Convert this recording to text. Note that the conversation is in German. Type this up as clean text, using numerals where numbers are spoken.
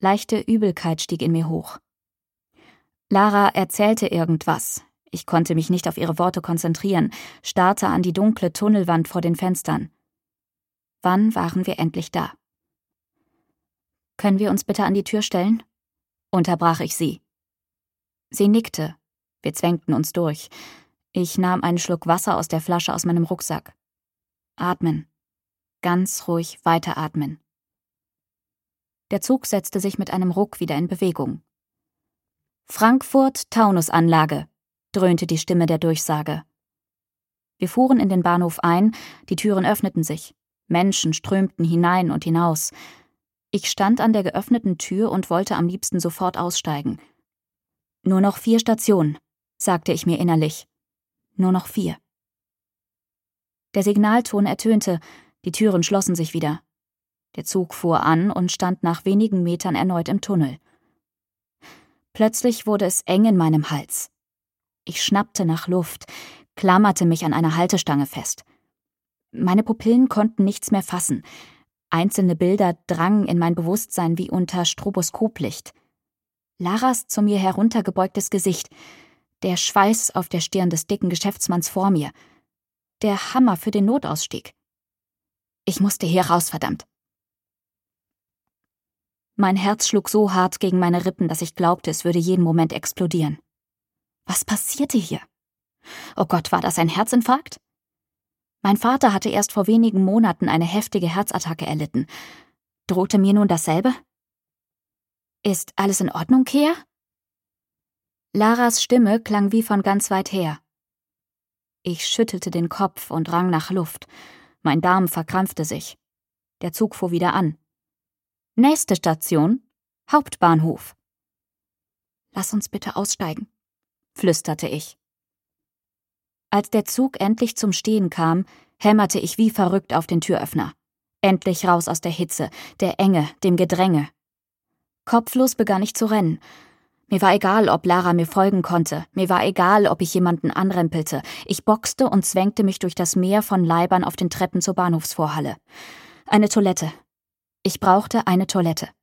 Leichte Übelkeit stieg in mir hoch. Lara erzählte irgendwas. Ich konnte mich nicht auf ihre Worte konzentrieren, starrte an die dunkle Tunnelwand vor den Fenstern. Wann waren wir endlich da? »Können wir uns bitte an die Tür stellen?« unterbrach ich sie. Sie nickte. Wir zwängten uns durch. Ich nahm einen Schluck Wasser aus der Flasche aus meinem Rucksack. Atmen. Ganz ruhig weiteratmen. Der Zug setzte sich mit einem Ruck wieder in Bewegung. »Frankfurt-Taunus-Anlage«, dröhnte die Stimme der Durchsage. Wir fuhren in den Bahnhof ein, die Türen öffneten sich. Menschen strömten hinein und hinaus. Ich stand an der geöffneten Tür und wollte am liebsten sofort aussteigen. »Nur noch 4 Stationen«, sagte ich mir innerlich. »Nur noch 4«. Der Signalton ertönte, die Türen schlossen sich wieder. Der Zug fuhr an und stand nach wenigen Metern erneut im Tunnel. Plötzlich wurde es eng in meinem Hals. Ich schnappte nach Luft, klammerte mich an einer Haltestange fest. Meine Pupillen konnten nichts mehr fassen. Einzelne Bilder drangen in mein Bewusstsein wie unter Stroboskoplicht. Laras zu mir heruntergebeugtes Gesicht, der Schweiß auf der Stirn des dicken Geschäftsmanns vor mir, der Hammer für den Notausstieg. Ich musste hier raus, verdammt. Mein Herz schlug so hart gegen meine Rippen, dass ich glaubte, es würde jeden Moment explodieren. Was passierte hier? Oh Gott, war das ein Herzinfarkt? Mein Vater hatte erst vor wenigen Monaten eine heftige Herzattacke erlitten. Drohte mir nun dasselbe? »Ist alles in Ordnung, Kea?« Laras Stimme klang wie von ganz weit her. Ich schüttelte den Kopf und rang nach Luft. Mein Darm verkrampfte sich. Der Zug fuhr wieder an. »Nächste Station, Hauptbahnhof.« »Lass uns bitte aussteigen«, flüsterte ich. Als der Zug endlich zum Stehen kam, hämmerte ich wie verrückt auf den Türöffner. Endlich raus aus der Hitze, der Enge, dem Gedränge. Kopflos begann ich zu rennen. Mir war egal, ob Lara mir folgen konnte. Mir war egal, ob ich jemanden anrempelte. Ich boxte und zwängte mich durch das Meer von Leibern auf den Treppen zur Bahnhofsvorhalle. Eine Toilette. Ich brauchte eine Toilette.